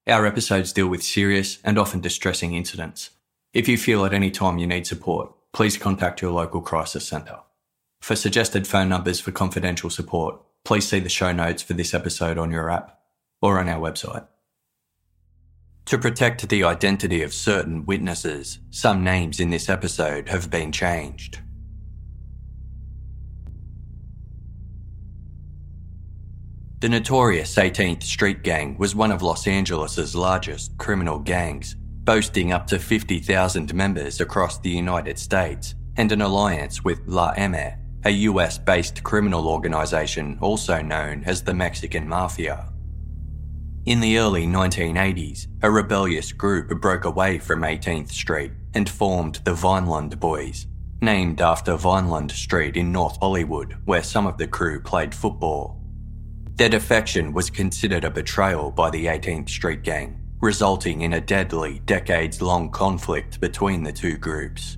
Our episodes deal with serious and often distressing incidents. If you feel at any time you need support, please contact your local crisis centre. For suggested phone numbers for confidential support, please see the show notes for this episode on your app or on our website. To protect the identity of certain witnesses, some names in this episode have been changed. The notorious 18th Street Gang was one of Los Angeles' largest criminal gangs, boasting up to 50,000 members across the United States and an alliance with La M, a US-based criminal organisation also known as the Mexican Mafia. In the early 1980s, a rebellious group broke away from 18th Street and formed the Vineland Boys, named after Vineland Street in North Hollywood, where some of the crew played football. Their defection was considered a betrayal by the 18th Street Gang, resulting in a deadly, decades-long conflict between the two groups.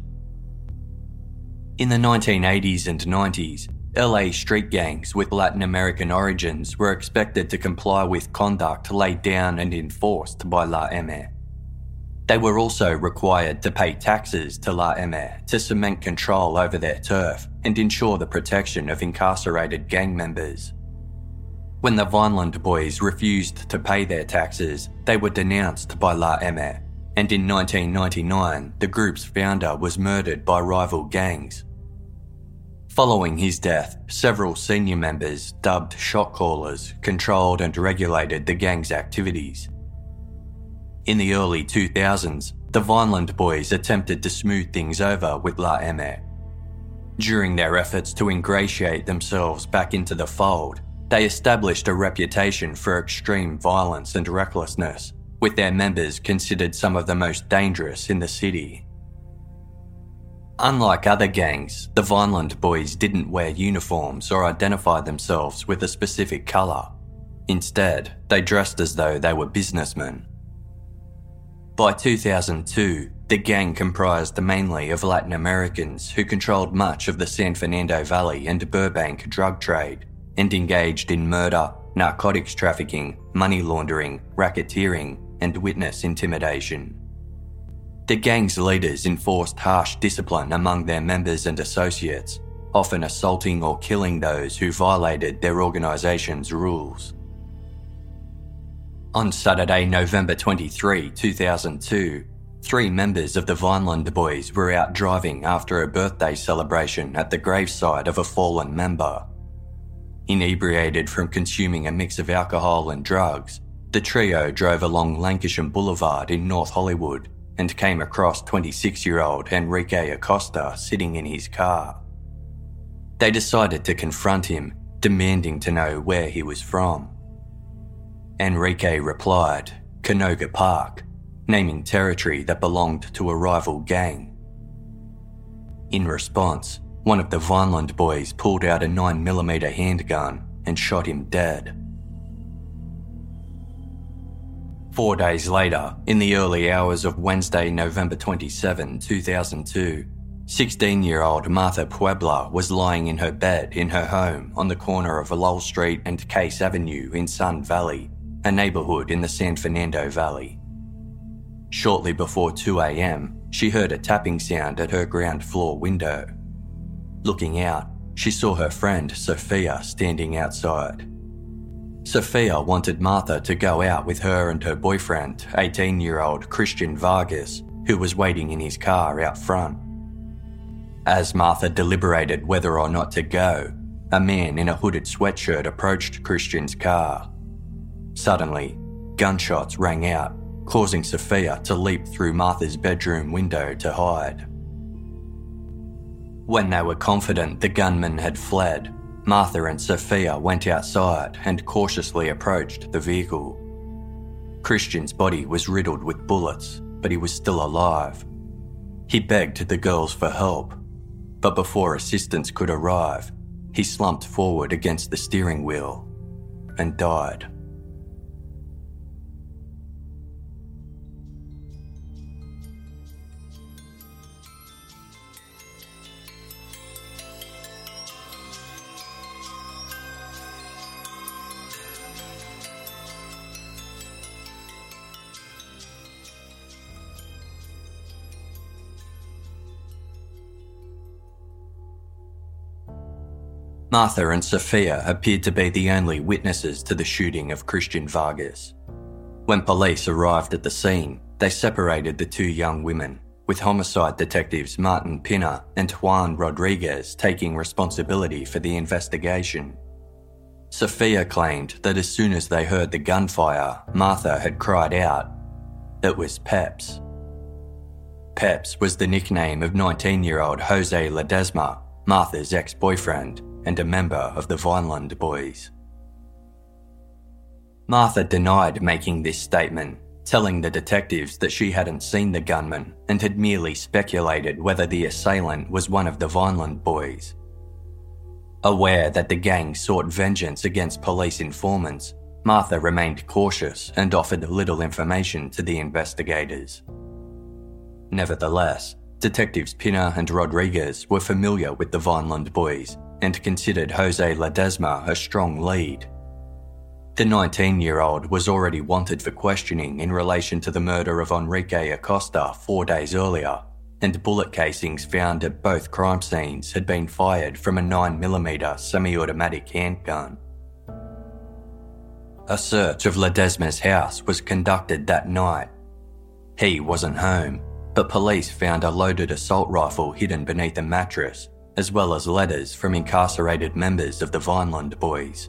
In the 1980s and 90s, LA street gangs with Latin American origins were expected to comply with conduct laid down and enforced by La M. They were also required to pay taxes to La M to cement control over their turf and ensure the protection of incarcerated gang members. When the Vineland Boys refused to pay their taxes, they were denounced by La M, and in 1999, the group's founder was murdered by rival gangs. Following his death, several senior members, dubbed shot callers, controlled and regulated the gang's activities. In the early 2000s, the Vineland Boys attempted to smooth things over with La M. During their efforts to ingratiate themselves back into the fold, they established a reputation for extreme violence and recklessness, with their members considered some of the most dangerous in the city. Unlike other gangs, the Vineland Boys didn't wear uniforms or identify themselves with a specific colour. Instead, they dressed as though they were businessmen. By 2002, the gang comprised mainly of Latin Americans who controlled much of the San Fernando Valley and Burbank drug trade, and engaged in murder, narcotics trafficking, money laundering, racketeering, and witness intimidation. The gang's leaders enforced harsh discipline among their members and associates, often assaulting or killing those who violated their organisation's rules. On Saturday, November 23, 2002, 3 members of the Vineland Boys were out driving after a birthday celebration at the graveside of a fallen member. Inebriated from consuming a mix of alcohol and drugs, the trio drove along Lancashire Boulevard in North Hollywood and came across 26-year-old Enrique Acosta sitting in his car. They decided to confront him, demanding to know where he was from. Enrique replied, "Canoga Park," naming territory that belonged to a rival gang. In response, one of the Vineland Boys pulled out a 9mm handgun and shot him dead. 4 days later, in the early hours of Wednesday, November 27, 2002, 16-year-old Martha Puebla was lying in her bed in her home on the corner of Lowell Street and Case Avenue in Sun Valley, a neighbourhood in the San Fernando Valley. Shortly before 2 a.m, she heard a tapping sound at her ground floor window. Looking out, she saw her friend Sophia standing outside. Sophia wanted Martha to go out with her and her boyfriend, 18-year-old Christian Vargas, who was waiting in his car out front. As Martha deliberated whether or not to go, a man in a hooded sweatshirt approached Christian's car. Suddenly, gunshots rang out, causing Sophia to leap through Martha's bedroom window to hide. When they were confident the gunman had fled, Martha and Sophia went outside and cautiously approached the vehicle. Christian's body was riddled with bullets, but he was still alive. He begged the girls for help, but before assistance could arrive, he slumped forward against the steering wheel and died. Martha and Sophia appeared to be the only witnesses to the shooting of Christian Vargas. When police arrived at the scene, they separated the two young women, with homicide detectives Martin Pina and Juan Rodriguez taking responsibility for the investigation. Sophia claimed that as soon as they heard the gunfire, Martha had cried out. It was Peps. Peps was the nickname of 19-year-old Jose Ledesma, Martha's ex-boyfriend and a member of the Vineland Boys. Martha denied making this statement, telling the detectives that she hadn't seen the gunman and had merely speculated whether the assailant was one of the Vineland Boys. Aware that the gang sought vengeance against police informants, Martha remained cautious and offered little information to the investigators. Nevertheless, detectives Pina and Rodriguez were familiar with the Vineland Boys and considered Jose Ledesma a strong lead. The 19-year-old was already wanted for questioning in relation to the murder of Enrique Acosta 4 days earlier, and bullet casings found at both crime scenes had been fired from a 9mm semi-automatic handgun. A search of Ledesma's house was conducted that night. He wasn't home, but police found a loaded assault rifle hidden beneath a mattress, as well as letters from incarcerated members of the Vineland Boys.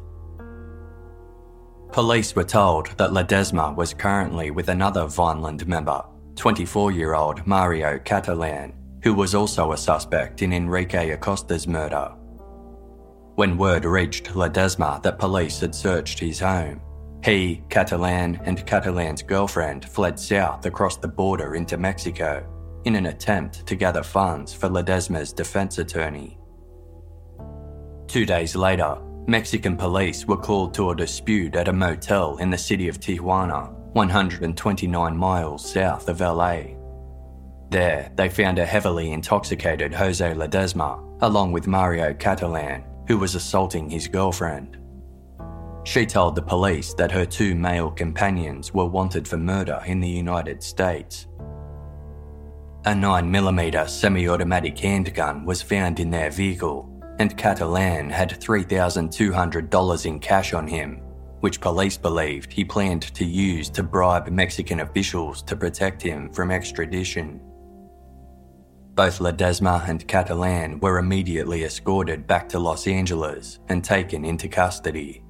Police were told that Ledesma was currently with another Vineland member, 24-year-old Mario Catalan, who was also a suspect in Enrique Acosta's murder. When word reached Ledesma that police had searched his home, he, Catalan, and Catalan's girlfriend fled south across the border into Mexico in an attempt to gather funds for Ledesma's defense attorney. 2 days later, Mexican police were called to a dispute at a motel in the city of Tijuana, 129 miles south of LA. There, they found a heavily intoxicated Jose Ledesma, along with Mario Catalan, who was assaulting his girlfriend. She told the police that her 2 male companions were wanted for murder in the United States. A 9mm semi-automatic handgun was found in their vehicle, and Catalan had $3,200 in cash on him, which police believed he planned to use to bribe Mexican officials to protect him from extradition. Both Ledesma and Catalan were immediately escorted back to Los Angeles and taken into custody.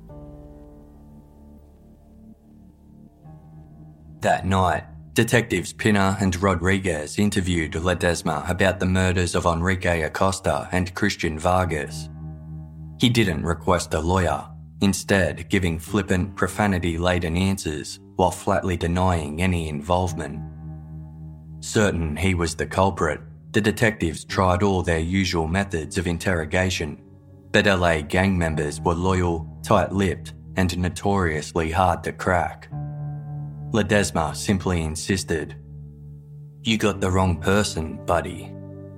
That night, detectives Pina and Rodriguez interviewed Ledesma about the murders of Enrique Acosta and Christian Vargas. He didn't request a lawyer, instead giving flippant, profanity-laden answers while flatly denying any involvement. Certain he was the culprit, the detectives tried all their usual methods of interrogation, but LA gang members were loyal, tight-lipped, and notoriously hard to crack. Ledesma simply insisted, "You got the wrong person, buddy."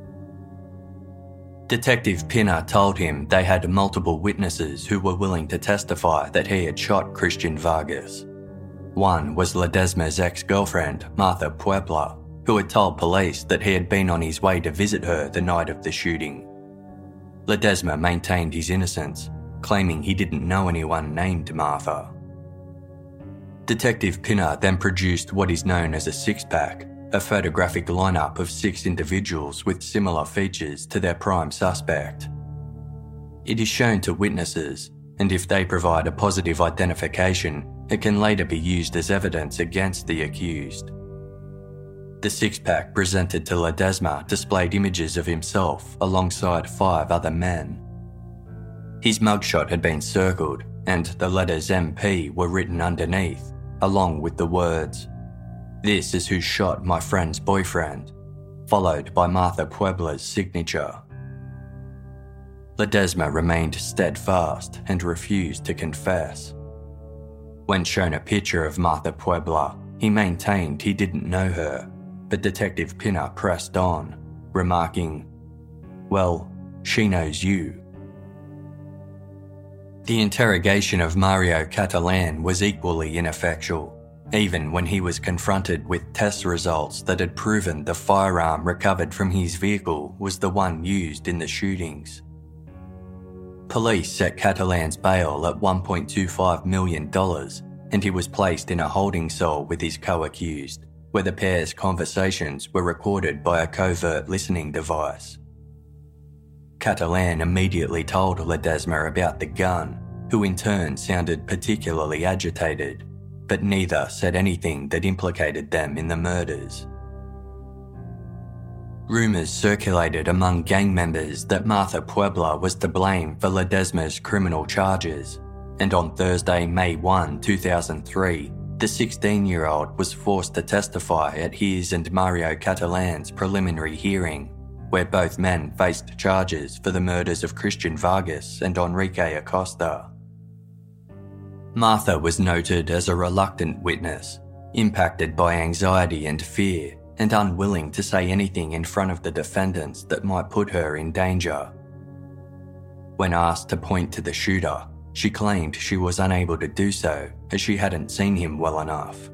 Detective Pina told him they had multiple witnesses who were willing to testify that he had shot Christian Vargas. One was Ledesma's ex-girlfriend, Martha Puebla, who had told police that he had been on his way to visit her the night of the shooting. Ledesma maintained his innocence, claiming he didn't know anyone named Martha. Detective Pina then produced what is known as a six-pack, a photographic lineup of 6 individuals with similar features to their prime suspect. It is shown to witnesses, and if they provide a positive identification, it can later be used as evidence against the accused. The six-pack presented to Ledesma displayed images of himself alongside 5 other men. His mugshot had been circled, and the letters MP were written underneath, along with the words, "This is who shot my friend's boyfriend," followed by Martha Puebla's signature. Ledesma remained steadfast and refused to confess. When shown a picture of Martha Puebla, he maintained he didn't know her, but Detective Pina pressed on, remarking, "Well, she knows you." The interrogation of Mario Catalan was equally ineffectual, even when he was confronted with test results that had proven the firearm recovered from his vehicle was the one used in the shootings. Police set Catalan's bail at $1.25 million, and he was placed in a holding cell with his co-accused, where the pair's conversations were recorded by a covert listening device. Catalan immediately told Ledesma about the gun, who in turn sounded particularly agitated, but neither said anything that implicated them in the murders. Rumours circulated among gang members that Martha Puebla was to blame for Ledesma's criminal charges, and on Thursday, May 1, 2003, the 16-year-old was forced to testify at his and Mario Catalan's preliminary hearing, where both men faced charges for the murders of Christian Vargas and Enrique Acosta. Martha was noted as a reluctant witness, impacted by anxiety and fear, and unwilling to say anything in front of the defendants that might put her in danger. When asked to point to the shooter, she claimed she was unable to do so as she hadn't seen him well enough.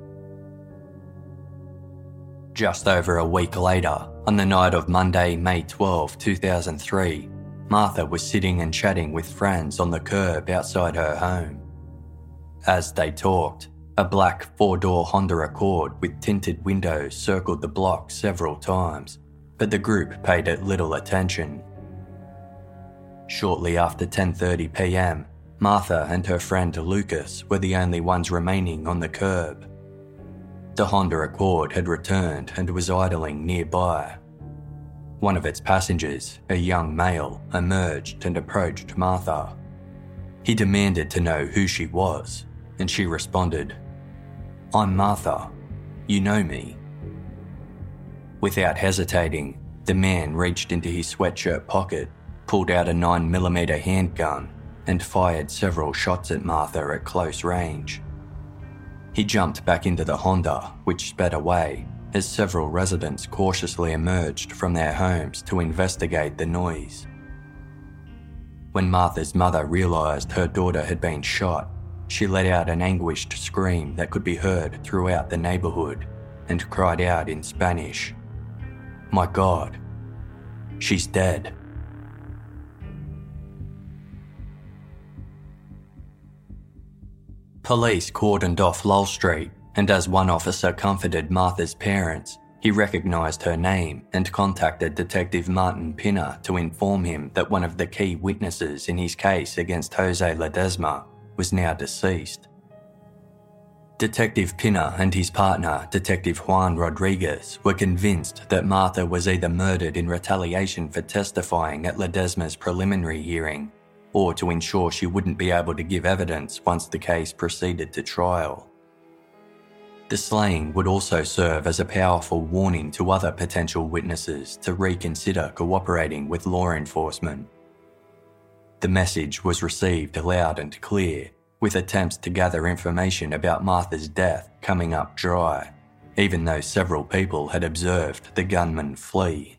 Just over a week later, on the night of Monday, May 12, 2003, Martha was sitting and chatting with friends on the curb outside her home. As they talked, a black four-door Honda Accord with tinted windows circled the block several times, but the group paid it little attention. Shortly after 10:30 p.m, Martha and her friend Lucas were the only ones remaining on the curb. The Honda Accord had returned and was idling nearby. One of its passengers, a young male, emerged and approached Martha. He demanded to know who she was, and she responded, "I'm Martha. You know me." Without hesitating, the man reached into his sweatshirt pocket, pulled out a 9mm handgun, and fired several shots at Martha at close range. He jumped back into the Honda, which sped away, as several residents cautiously emerged from their homes to investigate the noise. When Martha's mother realised her daughter had been shot, she let out an anguished scream that could be heard throughout the neighbourhood and cried out in Spanish, "My God, she's dead." Police cordoned off Lowell Street, and as one officer comforted Martha's parents, he recognised her name and contacted Detective Martin Pina to inform him that one of the key witnesses in his case against Jose Ledesma was now deceased. Detective Pina and his partner, Detective Juan Rodriguez, were convinced that Martha was either murdered in retaliation for testifying at Ledesma's preliminary hearing, or to ensure she wouldn't be able to give evidence once the case proceeded to trial. The slaying would also serve as a powerful warning to other potential witnesses to reconsider cooperating with law enforcement. The message was received loud and clear, with attempts to gather information about Martha's death coming up dry, even though several people had observed the gunman flee.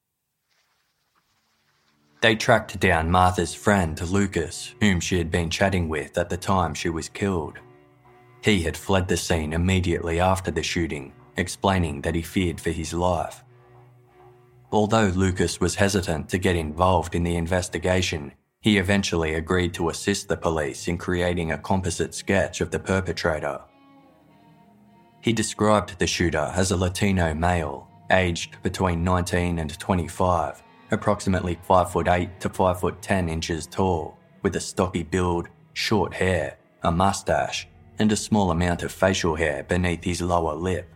They tracked down Martha's friend Lucas, whom she had been chatting with at the time she was killed. He had fled the scene immediately after the shooting, explaining that he feared for his life. Although Lucas was hesitant to get involved in the investigation, he eventually agreed to assist the police in creating a composite sketch of the perpetrator. He described the shooter as a Latino male, aged between 19 and 25, approximately 5'8" to 5'10" inches tall, with a stocky build, short hair, a mustache, and a small amount of facial hair beneath his lower lip.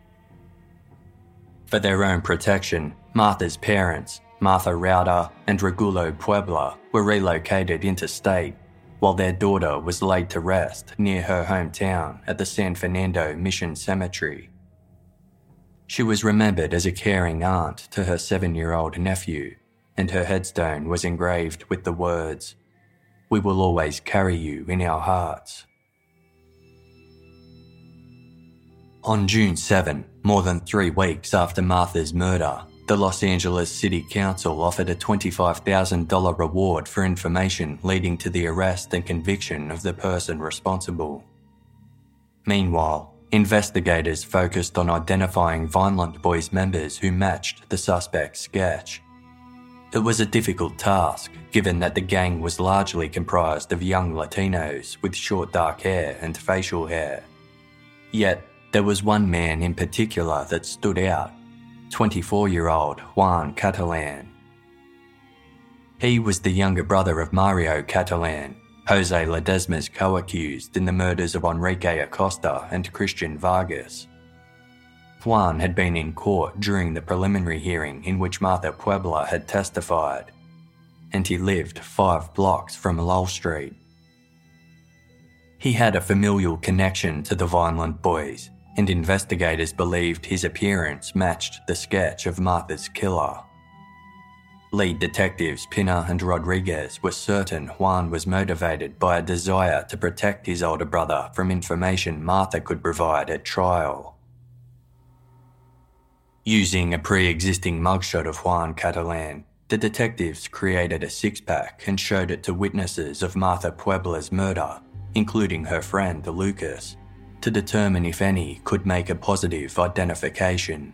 For their own protection, Martha's parents, Martha Rauda and Regulo Puebla, were relocated interstate, while their daughter was laid to rest near her hometown at the San Fernando Mission Cemetery. She was remembered as a caring aunt to her 7-year-old nephew, and her headstone was engraved with the words, "We will always carry you in our hearts." On June 7, more than 3 weeks after Martha's murder, the Los Angeles City Council offered a $25,000 reward for information leading to the arrest and conviction of the person responsible. Meanwhile, investigators focused on identifying Vineland Boys members who matched the suspect's sketch. It was a difficult task, given that the gang was largely comprised of young Latinos with short dark hair and facial hair. Yet, there was one man in particular that stood out, 24-year-old Juan Catalan. He was the younger brother of Mario Catalan, Jose Ledesma's co-accused in the murders of Enrique Acosta and Christian Vargas. Juan had been in court during the preliminary hearing in which Martha Puebla had testified, and he lived 5 blocks from Lowell Street. He had a familial connection to the Vineland boys, and investigators believed his appearance matched the sketch of Martha's killer. Lead detectives Pina and Rodriguez were certain Juan was motivated by a desire to protect his older brother from information Martha could provide at trial. Using a pre-existing mugshot of Juan Catalan, the detectives created a 6-pack and showed it to witnesses of Martha Puebla's murder, including her friend Lucas, to determine if any could make a positive identification.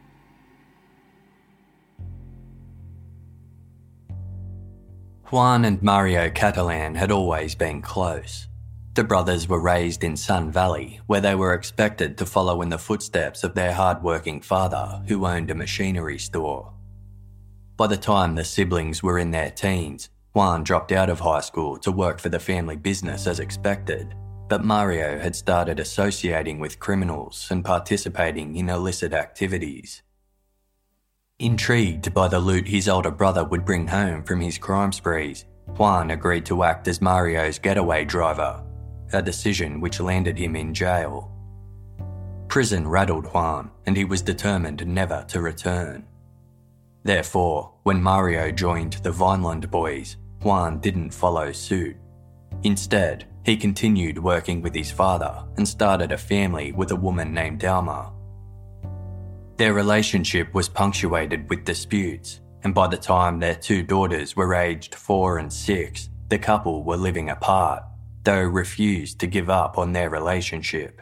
Juan and Mario Catalan had always been close. The brothers were raised in Sun Valley, where they were expected to follow in the footsteps of their hard-working father, who owned a machinery store. By the time the siblings were in their teens, Juan dropped out of high school to work for the family business as expected, but Mario had started associating with criminals and participating in illicit activities. Intrigued by the loot his older brother would bring home from his crime sprees, Juan agreed to act as Mario's getaway driver, a decision which landed him in jail. Prison rattled Juan, and he was determined never to return. Therefore, when Mario joined the Vineland boys, Juan didn't follow suit. Instead, he continued working with his father and started a family with a woman named Alma. Their relationship was punctuated with disputes, and by the time their 2 daughters were aged 4 and 6, the couple were living apart, though refused to give up on their relationship.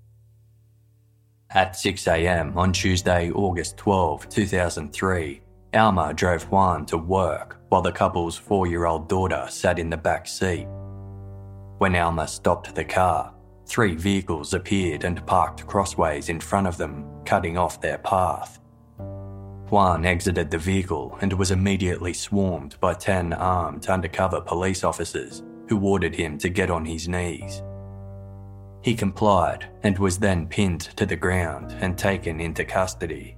At 6 a.m. on Tuesday, August 12, 2003, Alma drove Juan to work while the couple's 4-year-old daughter sat in the back seat. When Alma stopped the car, 3 vehicles appeared and parked crossways in front of them, cutting off their path. Juan exited the vehicle and was immediately swarmed by 10 armed undercover police officers who ordered him to get on his knees. He complied and was then pinned to the ground and taken into custody.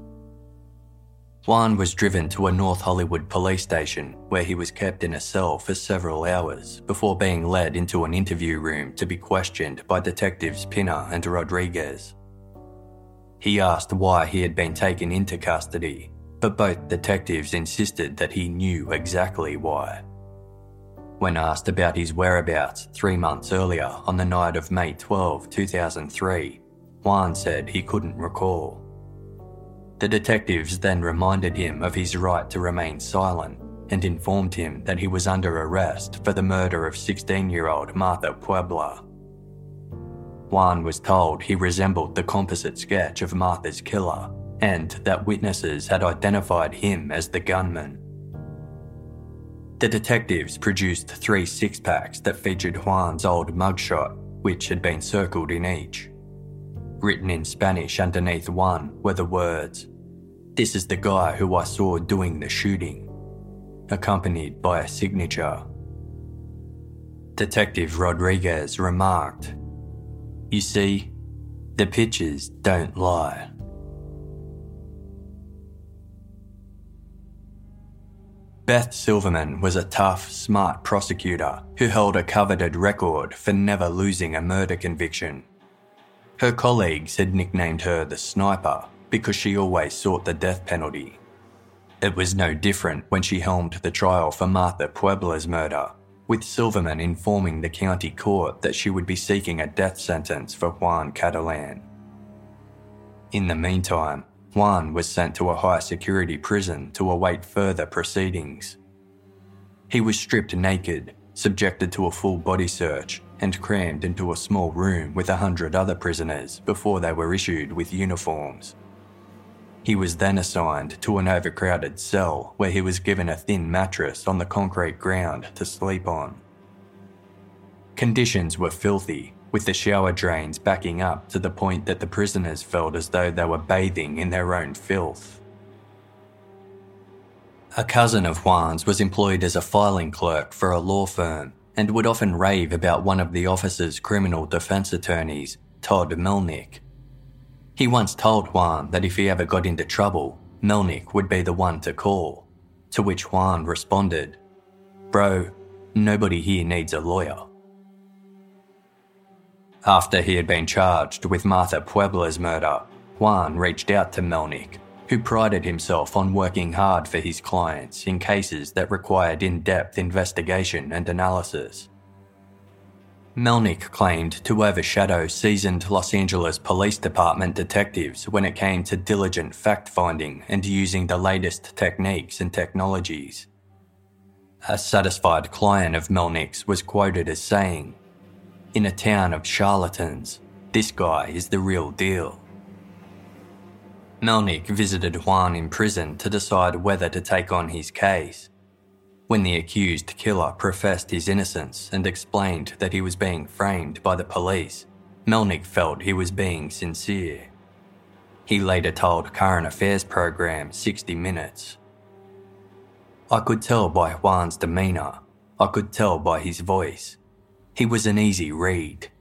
Juan was driven to a North Hollywood police station where he was kept in a cell for several hours before being led into an interview room to be questioned by detectives Pina and Rodriguez. He asked why he had been taken into custody, but both detectives insisted that he knew exactly why. When asked about his whereabouts 3 months earlier on the night of May 12, 2003, Juan said he couldn't recall. The detectives then reminded him of his right to remain silent and informed him that he was under arrest for the murder of 16-year-old Martha Puebla. Juan was told he resembled the composite sketch of Martha's killer and that witnesses had identified him as the gunman. The detectives produced 3 6-packs that featured Juan's old mugshot, which had been circled in each. Written in Spanish underneath one were the words, "This is the guy who I saw doing the shooting," accompanied by a signature. Detective Rodriguez remarked, "You see, the pictures don't lie." Beth Silverman was a tough, smart prosecutor who held a coveted record for never losing a murder conviction. Her colleagues had nicknamed her the Sniper because she always sought the death penalty. It was no different when she helmed the trial for Martha Puebla's murder, with Silverman informing the county court that she would be seeking a death sentence for Juan Catalan. In the meantime, Juan was sent to a high-security prison to await further proceedings. He was stripped naked, subjected to a full body search, and crammed into a small room with 100 other prisoners before they were issued with uniforms. He was then assigned to an overcrowded cell where he was given a thin mattress on the concrete ground to sleep on. Conditions were filthy, with the shower drains backing up to the point that the prisoners felt as though they were bathing in their own filth. A cousin of Juan's was employed as a filing clerk for a law firm and would often rave about one of the office's criminal defense attorneys, Todd Melnick. He once told Juan that if he ever got into trouble, Melnick would be the one to call, to which Juan responded, "Bro, nobody here needs a lawyer." After he had been charged with Martha Puebla's murder, Juan reached out to Melnick, who prided himself on working hard for his clients in cases that required in-depth investigation and analysis. Melnick claimed to overshadow seasoned Los Angeles Police Department detectives when it came to diligent fact-finding and using the latest techniques and technologies. A satisfied client of Melnick's was quoted as saying, "In a town of charlatans, this guy is the real deal." Melnick visited Juan in prison to decide whether to take on his case. When the accused killer professed his innocence and explained that he was being framed by the police, Melnick felt he was being sincere. He later told current affairs program 60 Minutes, "I could tell by Juan's demeanour. I could tell by his voice. He was an easy read."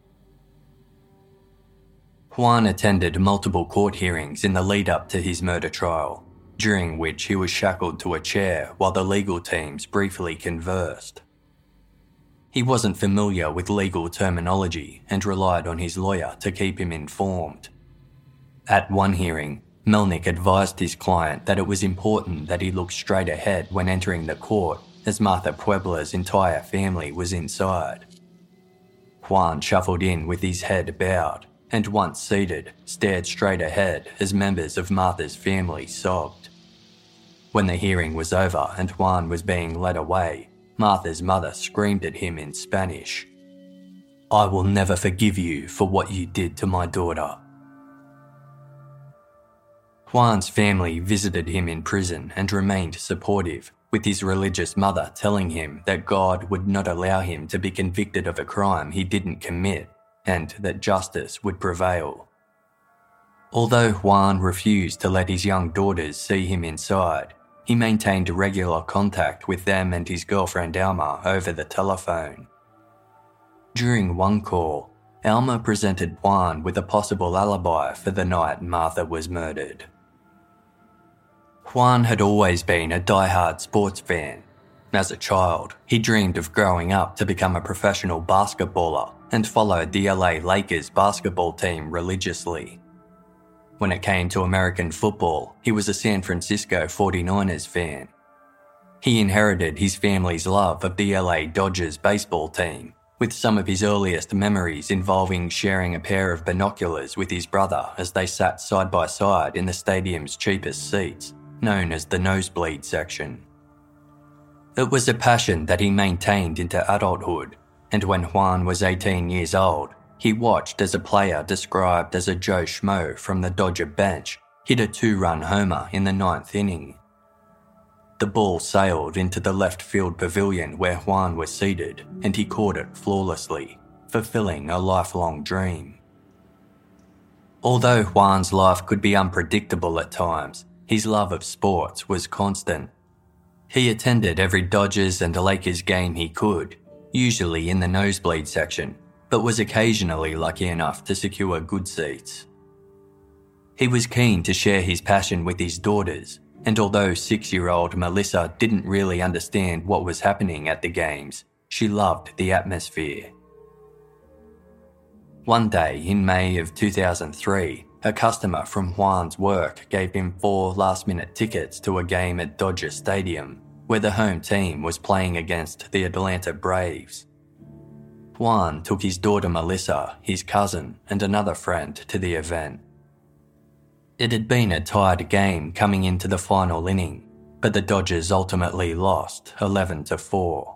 Juan attended multiple court hearings in the lead-up to his murder trial, during which he was shackled to a chair while the legal teams briefly conversed. He wasn't familiar with legal terminology and relied on his lawyer to keep him informed. At one hearing, Melnick advised his client that it was important that he look straight ahead when entering the court, as Martha Puebla's entire family was inside. Juan shuffled in with his head bowed, and once seated, stared straight ahead as members of Martha's family sobbed. When the hearing was over and Juan was being led away, Martha's mother screamed at him in Spanish, "I will never forgive you for what you did to my daughter." Juan's family visited him in prison and remained supportive, with his religious mother telling him that God would not allow him to be convicted of a crime he didn't commit, and that justice would prevail. Although Juan refused to let his young daughters see him inside, he maintained regular contact with them and his girlfriend Alma over the telephone. During one call, Alma presented Juan with a possible alibi for the night Martha was murdered. Juan had always been a die-hard sports fan. As a child, he dreamed of growing up to become a professional basketballer and followed the LA Lakers basketball team religiously. When it came to American football, he was a San Francisco 49ers fan. He inherited his family's love of the LA Dodgers baseball team, with some of his earliest memories involving sharing a pair of binoculars with his brother as they sat side by side in the stadium's cheapest seats, known as the nosebleed section. It was a passion that he maintained into adulthood, and when Juan was 18 years old, he watched as a player described as a Joe Schmo from the Dodger bench hit a 2-run homer in the 9th inning. The ball sailed into the left field pavilion where Juan was seated, and he caught it flawlessly, fulfilling a lifelong dream. Although Juan's life could be unpredictable at times, his love of sports was constant. He attended every Dodgers and Lakers game he could, usually in the nosebleed section, but was occasionally lucky enough to secure good seats. He was keen to share his passion with his daughters, and although 6-year-old Melissa didn't really understand what was happening at the games, she loved the atmosphere. One day in May of 2003, a customer from Juan's work gave him 4 last-minute tickets to a game at Dodger Stadium, where the home team was playing against the Atlanta Braves. Juan took his daughter Melissa, his cousin, and another friend to the event. It had been a tied game coming into the final inning, but the Dodgers ultimately lost 11-4.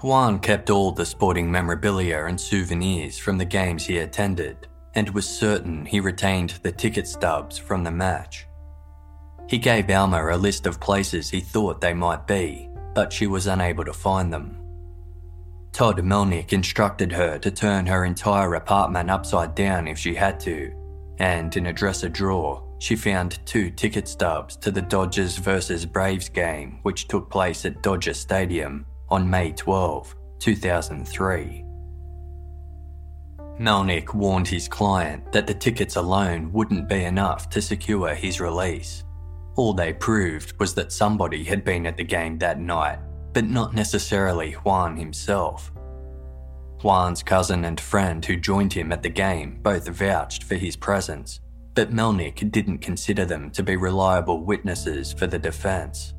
Juan kept all the sporting memorabilia and souvenirs from the games he attended and was certain he retained the ticket stubs from the match. He gave Alma a list of places he thought they might be, but she was unable to find them. Todd Melnick instructed her to turn her entire apartment upside down if she had to, and in a dresser drawer, she found 2 ticket stubs to the Dodgers vs Braves game, which took place at Dodger Stadium on May 12, 2003. Melnick warned his client that the tickets alone wouldn't be enough to secure his release. All they proved was that somebody had been at the game that night, but not necessarily Juan himself. Juan's cousin and friend who joined him at the game both vouched for his presence, but Melnick didn't consider them to be reliable witnesses for the defence.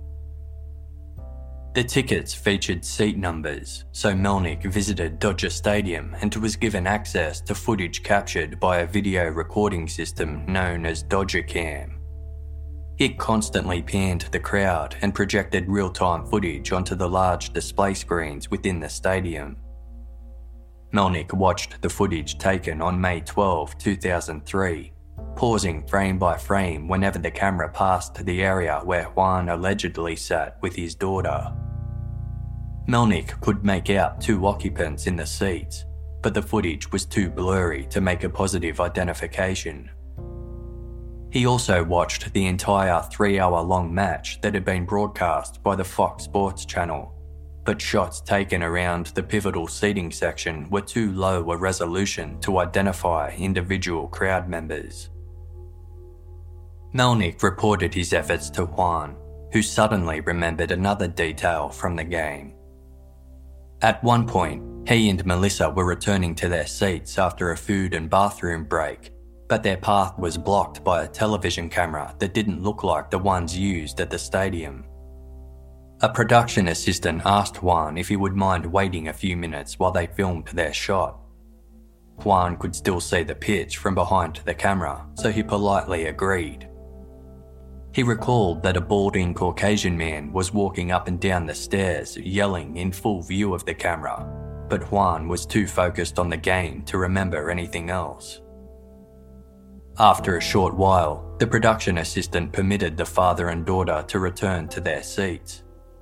The tickets featured seat numbers, so Melnick visited Dodger Stadium and was given access to footage captured by a video recording system known as Dodger Cam. It constantly panned the crowd and projected real-time footage onto the large display screens within the stadium. Melnick watched the footage taken on May 12, 2003, pausing frame by frame whenever the camera passed the area where Juan allegedly sat with his daughter. Melnick could make out 2 occupants in the seats, but the footage was too blurry to make a positive identification. He also watched the entire 3-hour-long match that had been broadcast by the Fox Sports channel, but shots taken around the pivotal seating section were too low a resolution to identify individual crowd members. Melnick reported his efforts to Juan, who suddenly remembered another detail from the game. At one point, he and Melissa were returning to their seats after a food and bathroom break, but their path was blocked by a television camera that didn't look like the ones used at the stadium. A production assistant asked Juan if he would mind waiting a few minutes while they filmed their shot. Juan could still see the pitch from behind the camera, so he politely agreed. He recalled that a balding Caucasian man was walking up and down the stairs yelling in full view of the camera, but Juan was too focused on the game to remember anything else. After a short while, the production assistant permitted the father and daughter to return to their seats.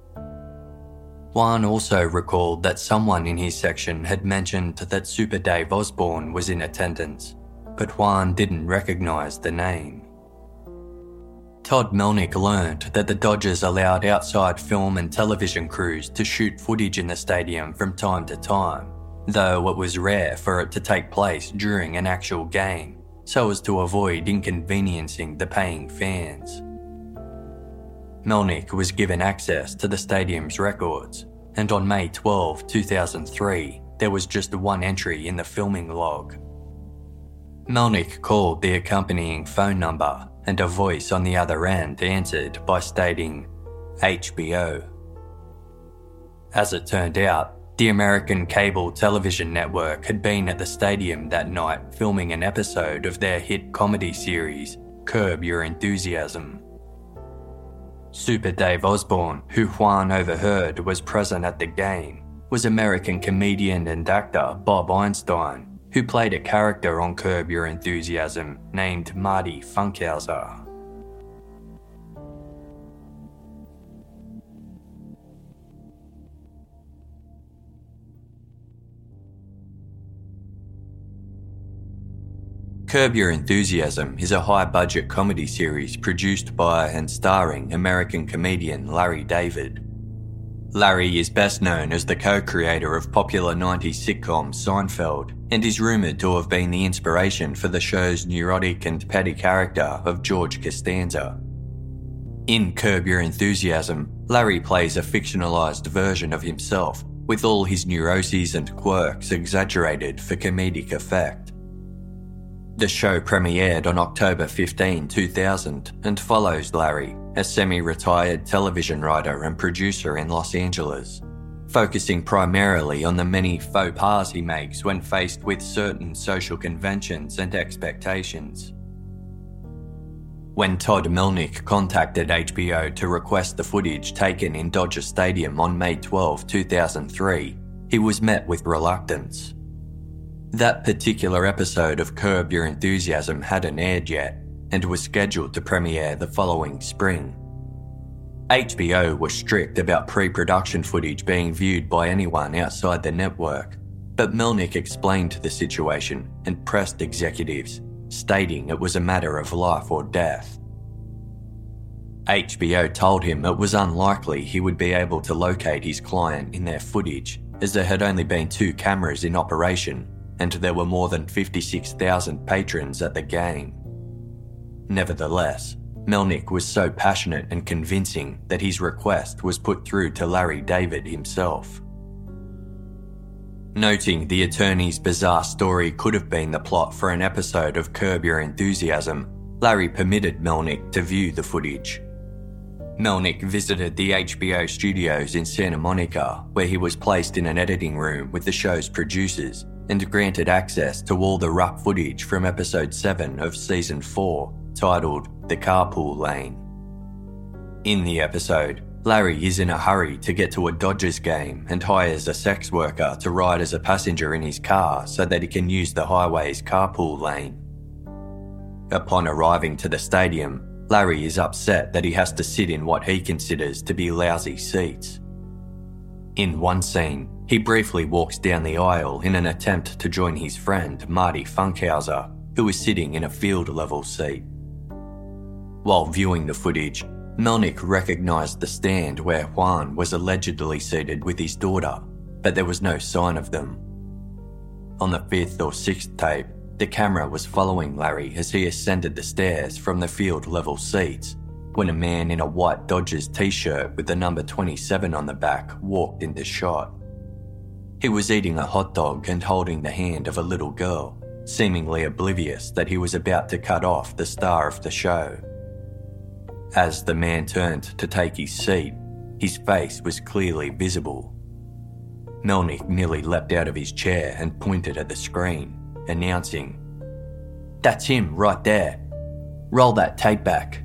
Juan also recalled that someone in his section had mentioned that Super Dave Osborne was in attendance, but Juan didn't recognise the name. Todd Melnick learned that the Dodgers allowed outside film and television crews to shoot footage in the stadium from time to time, though it was rare for it to take place during an actual game, so as to avoid inconveniencing the paying fans. Melnick was given access to the stadium's records, and on May 12, 2003, there was just one entry in the filming log. Melnick called the accompanying phone number, and a voice on the other end answered by stating, HBO. As it turned out, the American cable television network had been at the stadium that night filming an episode of their hit comedy series, Curb Your Enthusiasm. Super Dave Osborne, who Juan overheard was present at the game, was American comedian and actor Bob Einstein, who played a character on Curb Your Enthusiasm named Marty Funkhauser. Curb Your Enthusiasm is a high-budget comedy series produced by and starring American comedian Larry David. Larry is best known as the co-creator of popular 90s sitcom Seinfeld and is rumoured to have been the inspiration for the show's neurotic and petty character of George Costanza. In Curb Your Enthusiasm, Larry plays a fictionalised version of himself, with all his neuroses and quirks exaggerated for comedic effect. The show premiered on October 15, 2000 and follows Larry, a semi-retired television writer and producer in Los Angeles, focusing primarily on the many faux pas he makes when faced with certain social conventions and expectations. When Todd Melnick contacted HBO to request the footage taken in Dodger Stadium on May 12, 2003, he was met with reluctance. That particular episode of Curb Your Enthusiasm hadn't aired yet and was scheduled to premiere the following spring. HBO was strict about pre-production footage being viewed by anyone outside the network, but Melnick explained the situation and pressed executives, stating it was a matter of life or death. HBO told him it was unlikely he would be able to locate his client in their footage, as there had only been 2 cameras in operation and there were more than 56,000 patrons at the game. Nevertheless, Melnick was so passionate and convincing that his request was put through to Larry David himself. Noting the attorney's bizarre story could have been the plot for an episode of Curb Your Enthusiasm, Larry permitted Melnick to view the footage. Melnick visited the HBO studios in Santa Monica, where he was placed in an editing room with the show's producers and granted access to all the rough footage from episode 7 of season 4, titled The Carpool Lane. In the episode, Larry is in a hurry to get to a Dodgers game and hires a sex worker to ride as a passenger in his car so that he can use the highway's carpool lane. Upon arriving to the stadium, Larry is upset that he has to sit in what he considers to be lousy seats. In one scene, he briefly walks down the aisle in an attempt to join his friend Marty Funkhauser, who is sitting in a field-level seat. While viewing the footage, Melnick recognised the stand where Juan was allegedly seated with his daughter, but there was no sign of them. On the 5th or 6th tape, the camera was following Larry as he ascended the stairs from the field-level seats, when a man in a white Dodgers t-shirt with the number 27 on the back walked into shot. He was eating a hot dog and holding the hand of a little girl, seemingly oblivious that he was about to cut off the star of the show. As the man turned to take his seat, his face was clearly visible. Melnick nearly leapt out of his chair and pointed at the screen, announcing, "That's him right there. Roll that tape back."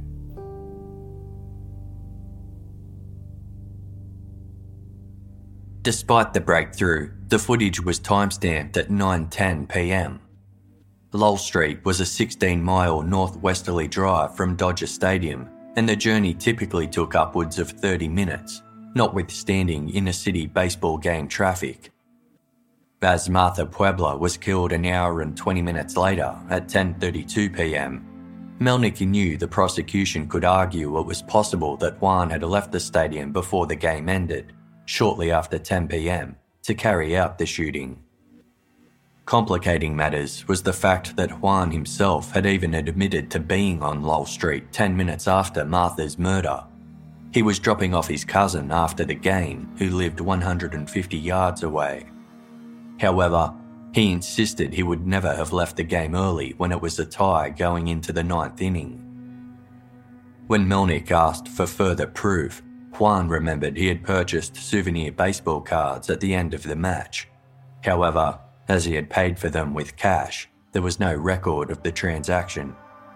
Despite the breakthrough, the footage was timestamped at 9:10 p.m. Lowell Street was a 16-mile northwesterly drive from Dodger Stadium, and the journey typically took upwards of 30 minutes, notwithstanding inner-city baseball game traffic. As Martha Puebla was killed an hour and 20 minutes later at 10:32 p.m, Melnick knew the prosecution could argue it was possible that Juan had left the stadium before the game ended, shortly after 10 p.m, to carry out the shooting. Complicating matters was the fact that Juan himself had even admitted to being on Lowell Street 10 minutes after Martha's murder. He was dropping off his cousin after the game, who lived 150 yards away. However, he insisted he would never have left the game early when it was a tie going into the 9th inning. When Melnick asked for further proof, Juan remembered he had purchased souvenir baseball cards at the end of the match. However, as he had paid for them with cash, there was no record of the transaction.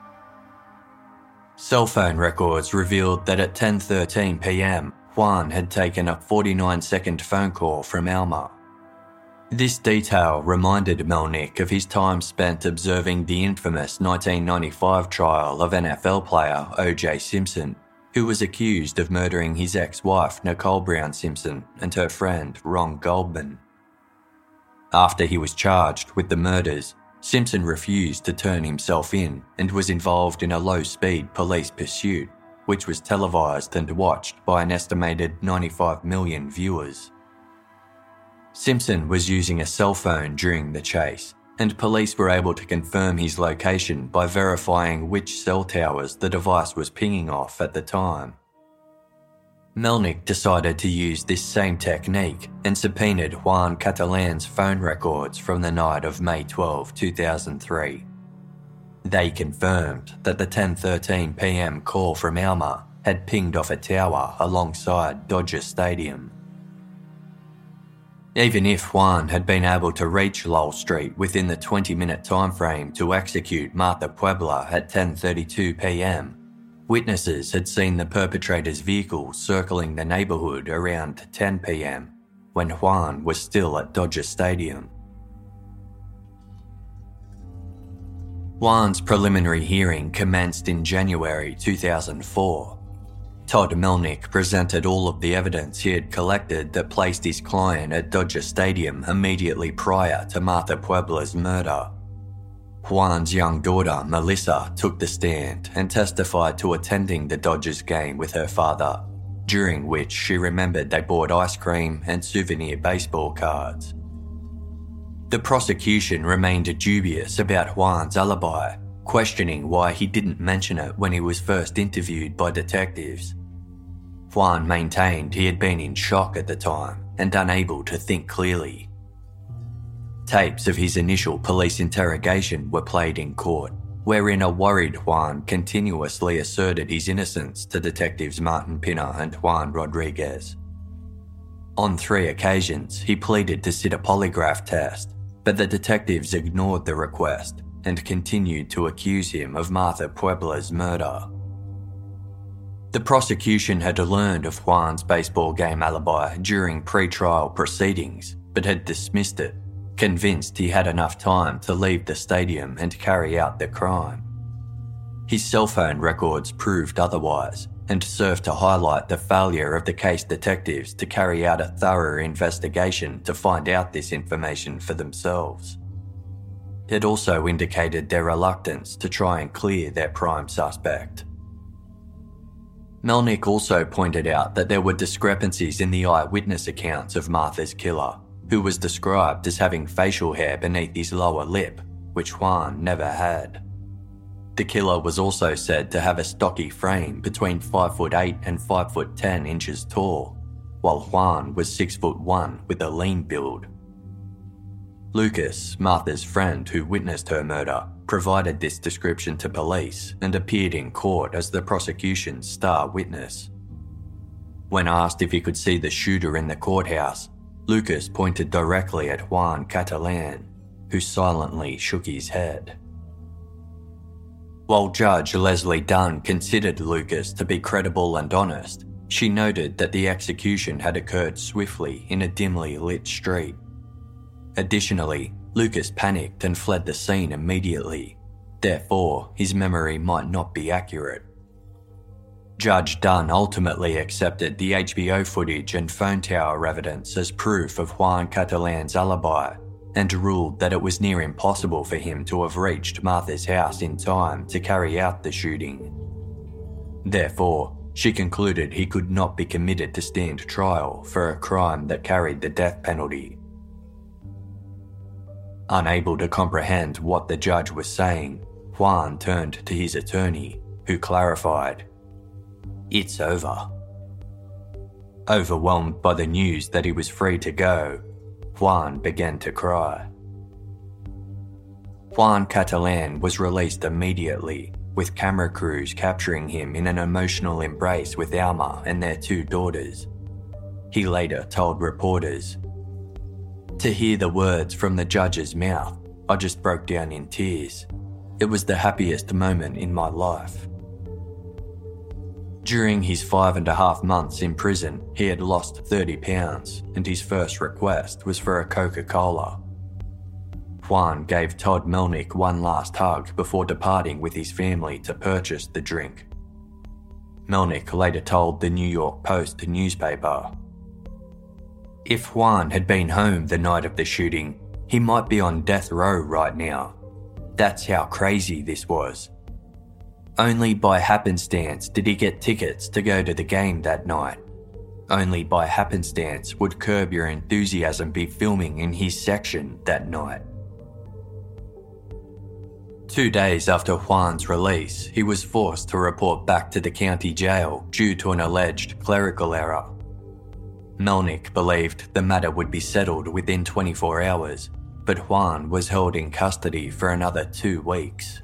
Cell phone records revealed that at 10:13 p.m, Juan had taken a 49-second phone call from Alma. This detail reminded Melnick of his time spent observing the infamous 1995 trial of NFL player O.J. Simpson, who was accused of murdering his ex-wife Nicole Brown Simpson and her friend Ron Goldman. After he was charged with the murders, Simpson refused to turn himself in and was involved in a low-speed police pursuit, which was televised and watched by an estimated 95 million viewers. Simpson was using a cell phone during the chase, and police were able to confirm his location by verifying which cell towers the device was pinging off at the time. Melnick decided to use this same technique and subpoenaed Juan Catalan's phone records from the night of May 12, 2003. They confirmed that the 10:13 p.m. call from Alma had pinged off a tower alongside Dodger Stadium. Even if Juan had been able to reach Lowell Street within the 20-minute time frame to execute Martha Puebla at 10:32 p.m, Witnesses had seen the perpetrator's vehicle circling the neighbourhood around 10 p.m. when Juan was still at Dodger Stadium. Juan's preliminary hearing commenced in January 2004. Todd Melnick presented all of the evidence he had collected that placed his client at Dodger Stadium immediately prior to Martha Puebla's murder. Juan's young daughter, Melissa, took the stand and testified to attending the Dodgers game with her father, during which she remembered they bought ice cream and souvenir baseball cards. The prosecution remained dubious about Juan's alibi, questioning why he didn't mention it when he was first interviewed by detectives. Juan maintained he had been in shock at the time and unable to think clearly. Tapes of his initial police interrogation were played in court, wherein a worried Juan continuously asserted his innocence to detectives Martin Pinner and Juan Rodriguez. On 3 occasions, he pleaded to sit a polygraph test, but the detectives ignored the request and continued to accuse him of Martha Puebla's murder. The prosecution had learned of Juan's baseball game alibi during pre-trial proceedings, but had dismissed it, convinced he had enough time to leave the stadium and carry out the crime. His cell phone records proved otherwise and served to highlight the failure of the case detectives to carry out a thorough investigation to find out this information for themselves. It also indicated their reluctance to try and clear their prime suspect. Melnick also pointed out that there were discrepancies in the eyewitness accounts of Martha's killer, who was described as having facial hair beneath his lower lip, which Juan never had. The killer was also said to have a stocky frame between 5'8" and 5'10" inches tall, while Juan was 6'1" with a lean build. Lucas, Martha's friend who witnessed her murder, provided this description to police and appeared in court as the prosecution's star witness. When asked if he could see the shooter in the courthouse, Lucas pointed directly at Juan Catalan, who silently shook his head. While Judge Leslie Dunn considered Lucas to be credible and honest, she noted that the execution had occurred swiftly in a dimly lit street. Additionally, Lucas panicked and fled the scene immediately. Therefore, his memory might not be accurate. Judge Dunn ultimately accepted the HBO footage and phone tower evidence as proof of Juan Catalan's alibi and ruled that it was near impossible for him to have reached Martha's house in time to carry out the shooting. Therefore, she concluded he could not be committed to stand trial for a crime that carried the death penalty. Unable to comprehend what the judge was saying, Juan turned to his attorney, who clarified, "It's over." Overwhelmed by the news that he was free to go, Juan began to cry. Juan Catalan was released immediately, with camera crews capturing him in an emotional embrace with Alma and their 2 daughters. He later told reporters, "To hear the words from the judge's mouth, I just broke down in tears. It was the happiest moment in my life." During his 5.5 months in prison, he had lost 30 pounds, and his first request was for a Coca-Cola. Juan gave Todd Melnick one last hug before departing with his family to purchase the drink. Melnick later told the New York Post newspaper, "If Juan had been home the night of the shooting, he might be on death row right now. That's how crazy this was. Only by happenstance did he get tickets to go to the game that night. Only by happenstance would Curb Your Enthusiasm be filming in his section that night." 2 days after Juan's release, he was forced to report back to the county jail due to an alleged clerical error. Melnick believed the matter would be settled within 24 hours, but Juan was held in custody for another 2 weeks.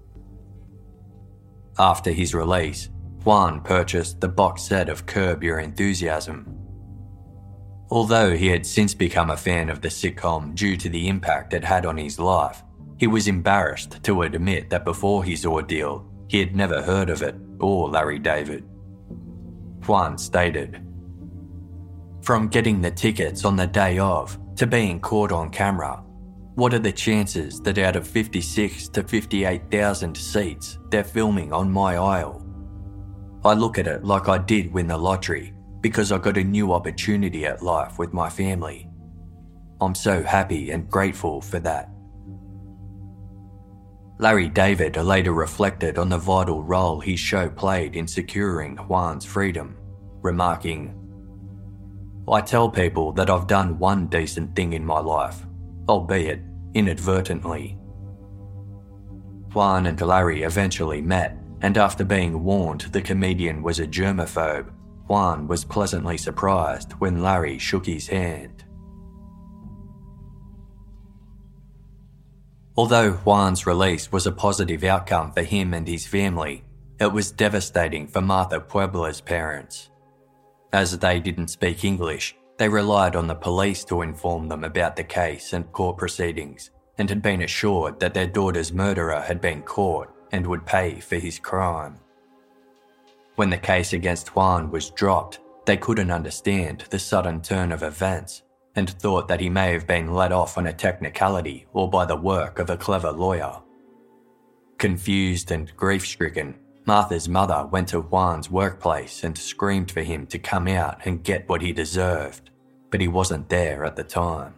After his release, Juan purchased the box set of Curb Your Enthusiasm. Although he had since become a fan of the sitcom due to the impact it had on his life, he was embarrassed to admit that before his ordeal, he had never heard of it or Larry David. Juan stated, "From getting the tickets on the day of to being caught on camera, what are the chances that out of 56 to 58,000 seats they're filming on my aisle? I look at it like I did win the lottery because I got a new opportunity at life with my family. I'm so happy and grateful for that." Larry David later reflected on the vital role his show played in securing Juan's freedom, remarking, "I tell people that I've done one decent thing in my life, albeit inadvertently." Juan and Larry eventually met, and after being warned the comedian was a germaphobe, Juan was pleasantly surprised when Larry shook his hand. Although Juan's release was a positive outcome for him and his family, it was devastating for Martha Puebla's parents. As they didn't speak English, they relied on the police to inform them about the case and court proceedings, and had been assured that their daughter's murderer had been caught and would pay for his crime. When the case against Juan was dropped, they couldn't understand the sudden turn of events, and thought that he may have been let off on a technicality or by the work of a clever lawyer. Confused and grief-stricken, Martha's mother went to Juan's workplace and screamed for him to come out and get what he deserved, but he wasn't there at the time.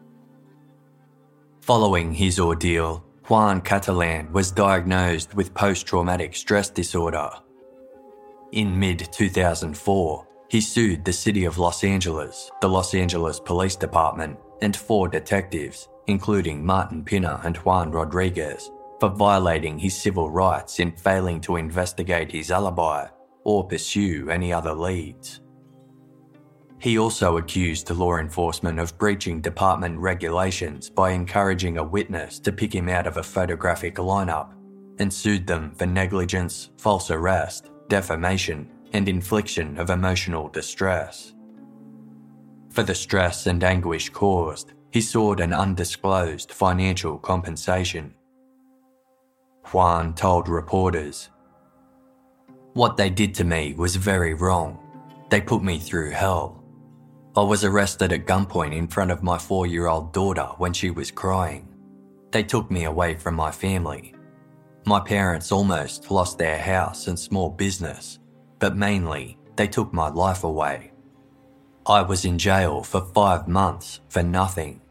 Following his ordeal, Juan Catalan was diagnosed with post-traumatic stress disorder. In mid-2004, he sued the city of Los Angeles, the Los Angeles Police Department, and 4 detectives, including Martin Pina and Juan Rodriguez, for violating his civil rights in failing to investigate his alibi or pursue any other leads. He also accused law enforcement of breaching department regulations by encouraging a witness to pick him out of a photographic lineup, and sued them for negligence, false arrest, defamation, and infliction of emotional distress. For the stress and anguish caused, he sought an undisclosed financial compensation. Juan told reporters, "What they did to me was very wrong. They put me through hell. I was arrested at gunpoint in front of my 4-year-old daughter when she was crying. They took me away from my family. My parents almost lost their house and small business, but mainly they took my life away. I was in jail for 5 months for nothing."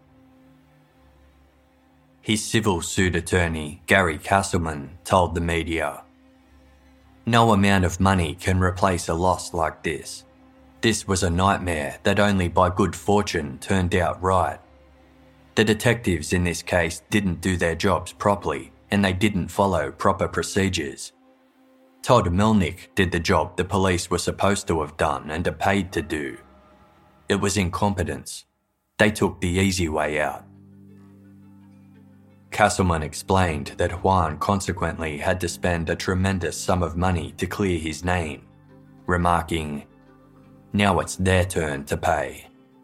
His civil suit attorney, Gary Castleman, told the media, "No amount of money can replace a loss like this. This was a nightmare that only by good fortune turned out right. The detectives in this case didn't do their jobs properly, and they didn't follow proper procedures. Todd Melnick did the job the police were supposed to have done and are paid to do. It was incompetence. They took the easy way out." Castleman explained that Juan consequently had to spend a tremendous sum of money to clear his name, remarking, "Now it's their turn to pay."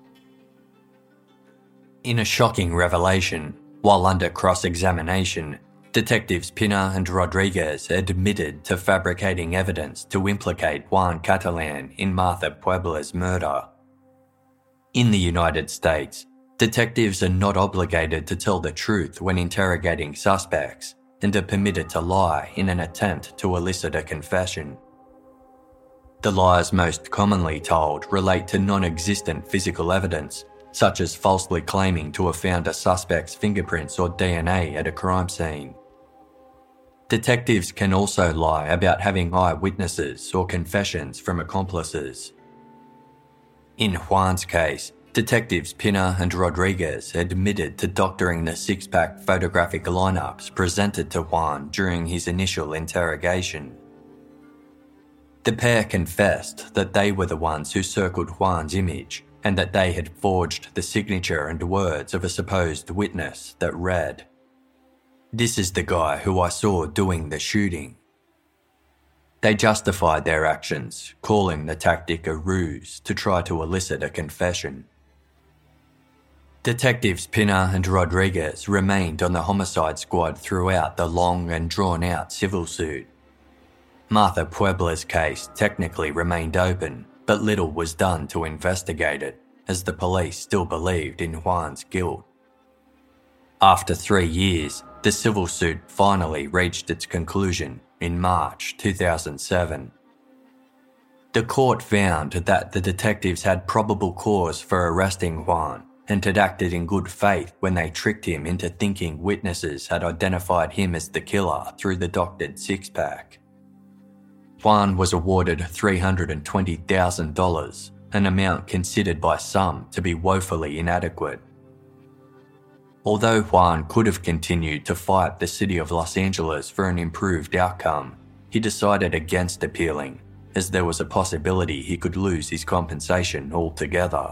In a shocking revelation, while under cross-examination, Detectives Pina and Rodriguez admitted to fabricating evidence to implicate Juan Catalan in Martha Puebla's murder. In the United States, detectives are not obligated to tell the truth when interrogating suspects, and are permitted to lie in an attempt to elicit a confession. The lies most commonly told relate to non-existent physical evidence, such as falsely claiming to have found a suspect's fingerprints or DNA at a crime scene. Detectives can also lie about having eyewitnesses or confessions from accomplices. In Juan's case, Detectives Pina and Rodriguez admitted to doctoring the six-pack photographic lineups presented to Juan during his initial interrogation. The pair confessed that they were the ones who circled Juan's image, and that they had forged the signature and words of a supposed witness that read, "This is the guy who I saw doing the shooting." They justified their actions, calling the tactic a ruse to try to elicit a confession. Detectives Pina and Rodriguez remained on the homicide squad throughout the long and drawn-out civil suit. Martha Puebla's case technically remained open, but little was done to investigate it, as the police still believed in Juan's guilt. After 3 years, the civil suit finally reached its conclusion in March 2007. The court found that the detectives had probable cause for arresting Juan and had acted in good faith when they tricked him into thinking witnesses had identified him as the killer through the doctored six-pack. Juan was awarded $320,000, an amount considered by some to be woefully inadequate. Although Juan could have continued to fight the city of Los Angeles for an improved outcome, he decided against appealing, as there was a possibility he could lose his compensation altogether.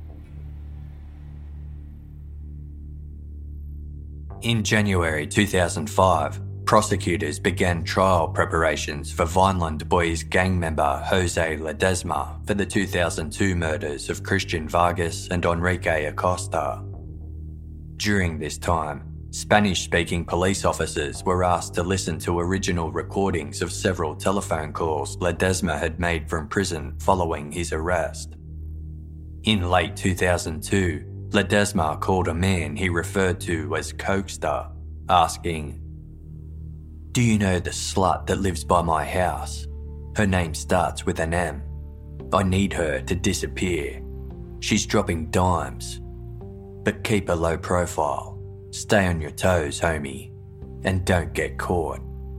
In January 2005, prosecutors began trial preparations for Vineland Boys gang member Jose Ledesma for the 2002 murders of Christian Vargas and Enrique Acosta. During this time, Spanish-speaking police officers were asked to listen to original recordings of several telephone calls Ledesma had made from prison following his arrest. In late 2002, Ledesma called a man he referred to as Cokester, asking, "Do you know the slut that lives by my house? Her name starts with an M. I need her to disappear. She's dropping dimes. But keep a low profile. Stay on your toes, homie, and don't get caught."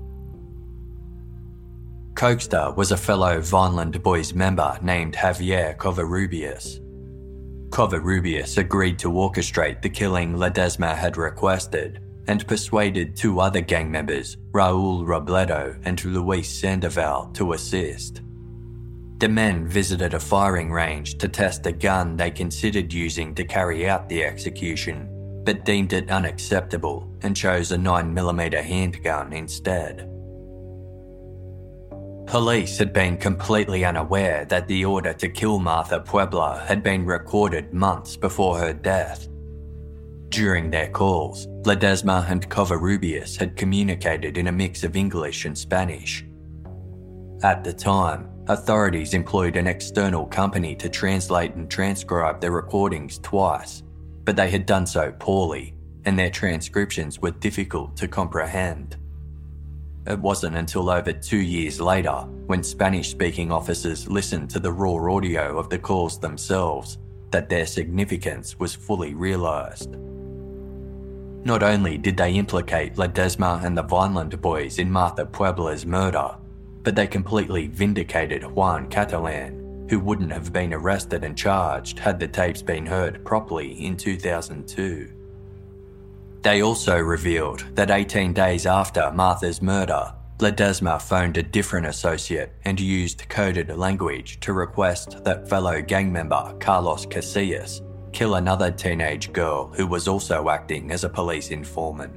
Cokester was a fellow Vineland Boys member named Javier Covarrubias. Covarrubias agreed to orchestrate the killing Ledesma had requested and persuaded 2 other gang members, Raul Robledo and Luis Sandoval, to assist. The men visited a firing range to test a gun they considered using to carry out the execution, but deemed it unacceptable and chose a 9mm handgun instead. Police had been completely unaware that the order to kill Martha Puebla had been recorded months before her death. During their calls, Ledesma and Covarrubias had communicated in a mix of English and Spanish. At the time, authorities employed an external company to translate and transcribe the recordings twice, but they had done so poorly, and their transcriptions were difficult to comprehend. It wasn't until over 2 years later, when Spanish-speaking officers listened to the raw audio of the calls themselves, that their significance was fully realised. Not only did they implicate Ledesma and the Vineland Boys in Martha Puebla's murder, but they completely vindicated Juan Catalan, who wouldn't have been arrested and charged had the tapes been heard properly in 2002. They also revealed that 18 days after Martha's murder, Ledesma phoned a different associate and used coded language to request that fellow gang member Carlos Casillas kill another teenage girl who was also acting as a police informant.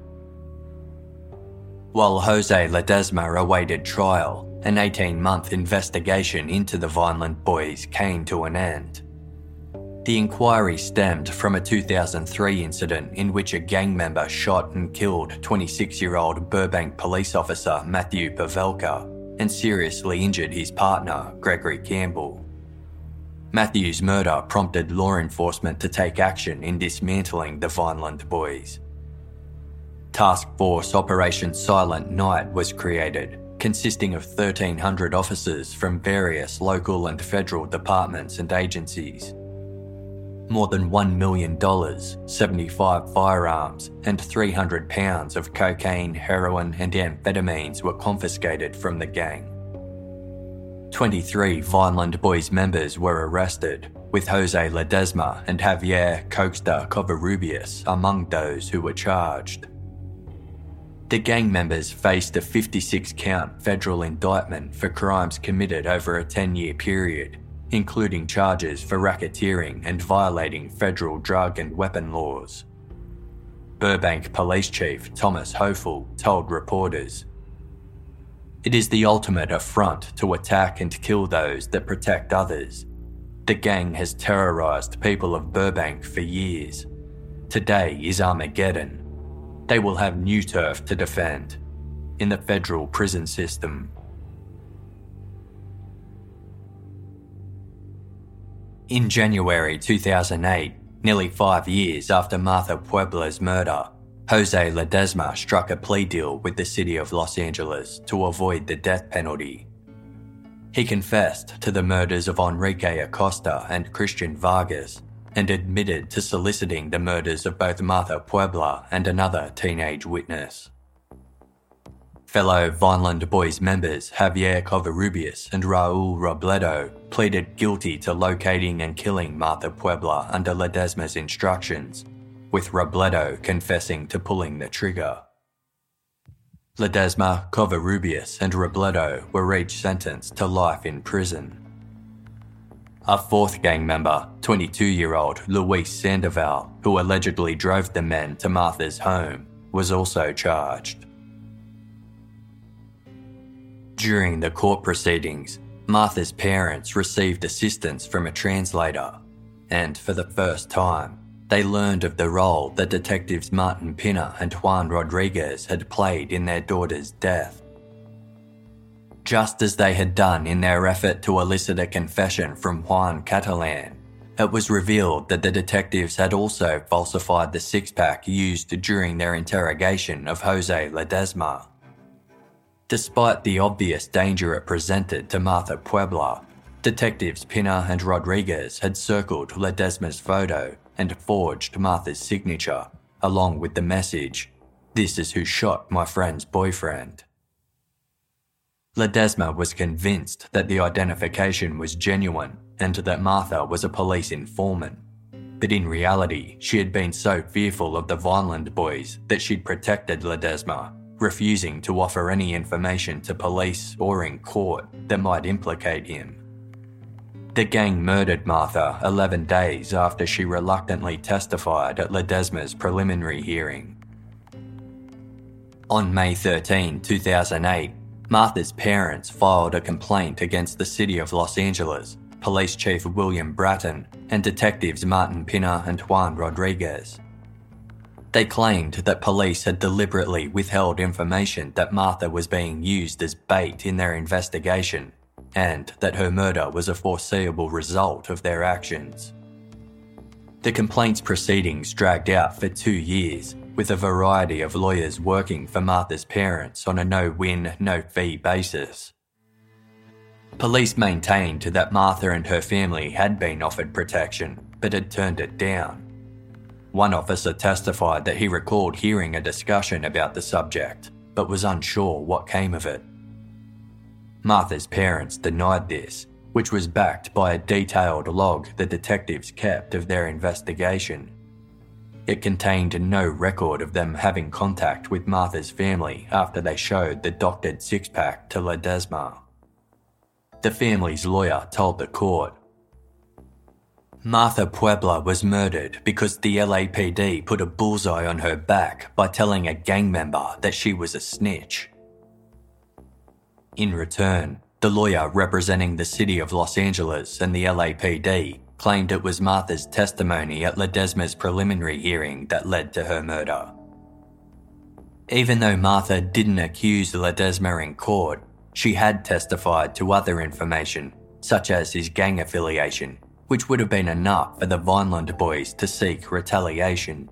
While Jose Ledesma awaited trial, an 18-month investigation into the Vineland Boys came to an end. The inquiry stemmed from a 2003 incident in which a gang member shot and killed 26-year-old Burbank police officer Matthew Pavelka and seriously injured his partner, Gregory Campbell. Matthew's murder prompted law enforcement to take action in dismantling the Vineland Boys. Task Force Operation Silent Night was created, consisting of 1,300 officers from various local and federal departments and agencies. More than $1 million, 75 firearms, and 300 pounds of cocaine, heroin, and amphetamines were confiscated from the gang. 23 Vineland Boys members were arrested, with Jose Ledesma and Javier Cokester Covarrubias among those who were charged. The gang members faced a 56-count federal indictment for crimes committed over a 10-year period, including charges for racketeering and violating federal drug and weapon laws. Burbank Police Chief Thomas Hofel told reporters, "It is the ultimate affront to attack and kill those that protect others. The gang has terrorised people of Burbank for years. Today is Armageddon. They will have new turf to defend in the federal prison system." In January 2008, nearly 5 years after Martha Puebla's murder, Jose Ledesma struck a plea deal with the city of Los Angeles to avoid the death penalty. He confessed to the murders of Enrique Acosta and Christian Vargas and admitted to soliciting the murders of both Martha Puebla and another teenage witness. Fellow Vineland Boys members Javier Covarrubias and Raul Robledo pleaded guilty to locating and killing Martha Puebla under Ledesma's instructions, with Robledo confessing to pulling the trigger. Ledesma, Covarrubias and Robledo were each sentenced to life in prison. A fourth gang member, 22-year-old Luis Sandoval, who allegedly drove the men to Martha's home, was also charged. During the court proceedings, Martha's parents received assistance from a translator, and for the first time, they learned of the role that detectives Martin Pina and Juan Rodriguez had played in their daughter's death. Just as they had done in their effort to elicit a confession from Juan Catalan, it was revealed that the detectives had also falsified the six-pack used during their interrogation of Jose Ledesma. Despite the obvious danger it presented to Martha Puebla, detectives Pina and Rodriguez had circled Ledesma's photo and forged Martha's signature, along with the message, "This is who shot my friend's boyfriend." Ledesma was convinced that the identification was genuine and that Martha was a police informant. But in reality, she had been so fearful of the Vineland Boys that she'd protected Ledesma, refusing to offer any information to police or in court that might implicate him. The gang murdered Martha 11 days after she reluctantly testified at Ledesma's preliminary hearing. On May 13, 2008, Martha's parents filed a complaint against the city of Los Angeles, Police Chief William Bratton, and detectives Martin Pina and Juan Rodriguez. They claimed that police had deliberately withheld information that Martha was being used as bait in their investigation, and that her murder was a foreseeable result of their actions. The complaint's proceedings dragged out for 2 years, with a variety of lawyers working for Martha's parents on a no-win, no-fee basis. Police maintained that Martha and her family had been offered protection, but had turned it down. One officer testified that he recalled hearing a discussion about the subject, but was unsure what came of it. Martha's parents denied this, which was backed by a detailed log the detectives kept of their investigation. It contained no record of them having contact with Martha's family after they showed the doctored six-pack to Ledesma. The family's lawyer told the court, "Martha Puebla was murdered because the LAPD put a bullseye on her back by telling a gang member that she was a snitch." In return, the lawyer representing the city of Los Angeles and the LAPD claimed it was Martha's testimony at Ledesma's preliminary hearing that led to her murder. Even though Martha didn't accuse Ledesma in court, she had testified to other information, such as his gang affiliation, which would have been enough for the Vineland Boys to seek retaliation.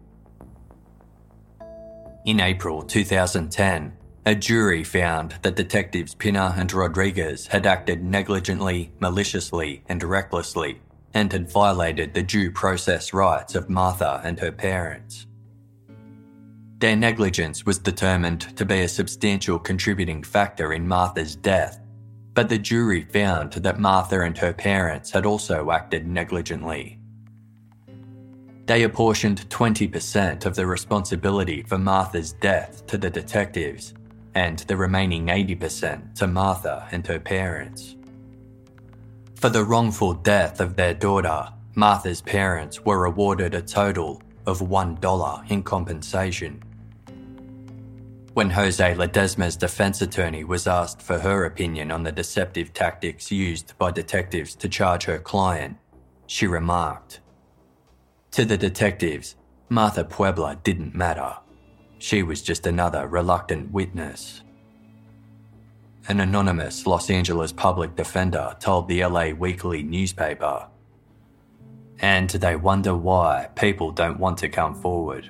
In April 2010, a jury found that detectives Pina and Rodriguez had acted negligently, maliciously, and recklessly, and had violated the due process rights of Martha and her parents. Their negligence was determined to be a substantial contributing factor in Martha's death, but the jury found that Martha and her parents had also acted negligently. They apportioned 20% of the responsibility for Martha's death to the detectives, and the remaining 80% to Martha and her parents. For the wrongful death of their daughter, Martha's parents were awarded a total of $1 in compensation. When Jose Ledesma's defense attorney was asked for her opinion on the deceptive tactics used by detectives to charge her client, she remarked, "To the detectives, Martha Puebla didn't matter. She was just another reluctant witness." An anonymous Los Angeles public defender told the LA Weekly newspaper, and they wonder why people don't want to come forward.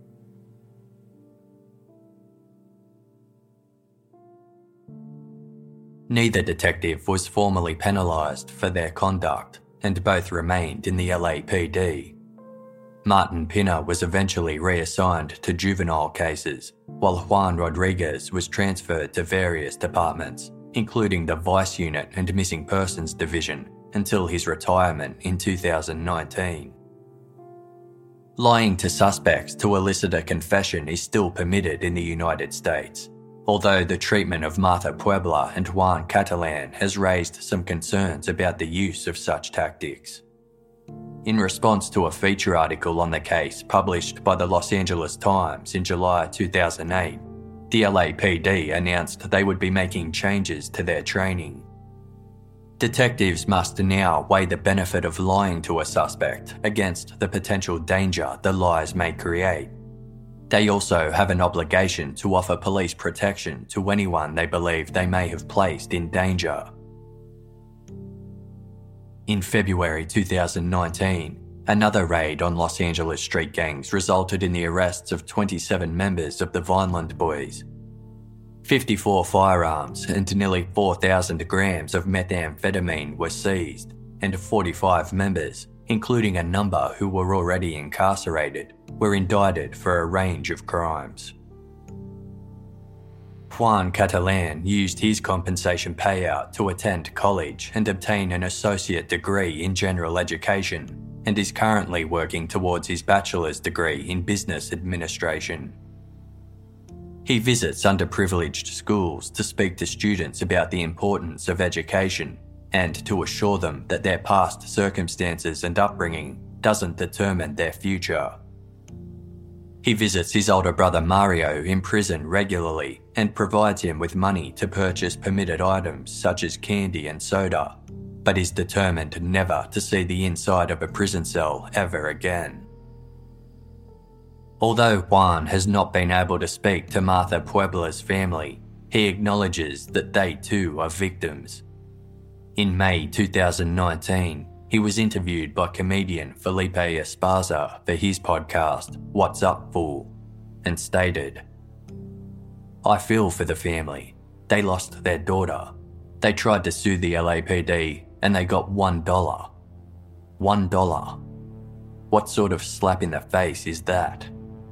Neither detective was formally penalised for their conduct, and both remained in the LAPD. Martin Pinner was eventually reassigned to juvenile cases, while Juan Rodriguez was transferred to various departments, including the Vice Unit and Missing Persons Division, until his retirement in 2019. Lying to suspects to elicit a confession is still permitted in the United States, although the treatment of Martha Puebla and Juan Catalan has raised some concerns about the use of such tactics. In response to a feature article on the case published by the Los Angeles Times in July 2008, the LAPD announced they would be making changes to their training. Detectives must now weigh the benefit of lying to a suspect against the potential danger the lies may create. They also have an obligation to offer police protection to anyone they believe they may have placed in danger. In February 2019, another raid on Los Angeles street gangs resulted in the arrests of 27 members of the Vineland Boys. 54 firearms and nearly 4,000 grams of methamphetamine were seized, and 45 members, including a number who were already incarcerated, were indicted for a range of crimes. Juan Catalan used his compensation payout to attend college and obtain an associate degree in general education, and is currently working towards his bachelor's degree in business administration. He visits underprivileged schools to speak to students about the importance of education and to assure them that their past circumstances and upbringing doesn't determine their future. He visits his older brother Mario in prison regularly and provides him with money to purchase permitted items such as candy and soda, but is determined never to see the inside of a prison cell ever again. Although Juan has not been able to speak to Martha Puebla's family, he acknowledges that they too are victims. In May 2019, he was interviewed by comedian Felipe Esparza for his podcast, What's Up, Fool, and stated, "I feel for the family. They lost their daughter. They tried to sue the LAPD and they got $1. $1. What sort of slap in the face is that?"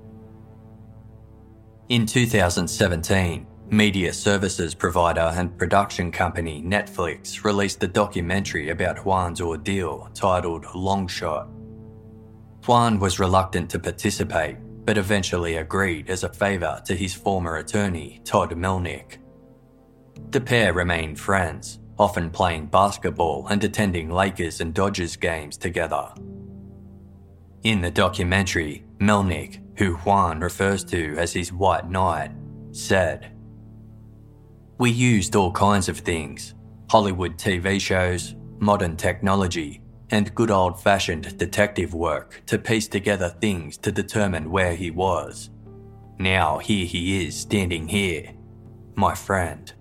In 2017, media services provider and production company Netflix released a documentary about Juan's ordeal titled Long Shot. Juan was reluctant to participate, but eventually agreed as a favour to his former attorney, Todd Melnick. The pair remained friends, often playing basketball and attending Lakers and Dodgers games together. In the documentary, Melnick, who Juan refers to as his White Knight, said, "We used all kinds of things, Hollywood TV shows, modern technology, and good old-fashioned detective work to piece together things to determine where he was. Now here he is standing here, my friend."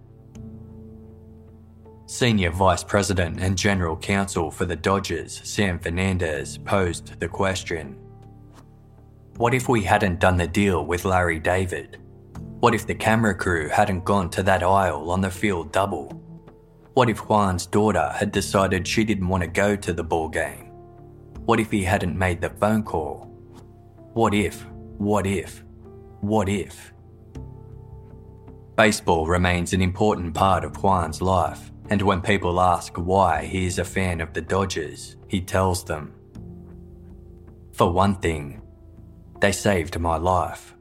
Senior Vice President and General Counsel for the Dodgers, Sam Fernandez, posed the question, "What if we hadn't done the deal with Larry David? What if the camera crew hadn't gone to that aisle on the field double? What if Juan's daughter had decided she didn't want to go to the ball game? What if he hadn't made the phone call? What if? What if? What if?" Baseball remains an important part of Juan's life, and when people ask why he is a fan of the Dodgers, he tells them, "For one thing, they saved my life."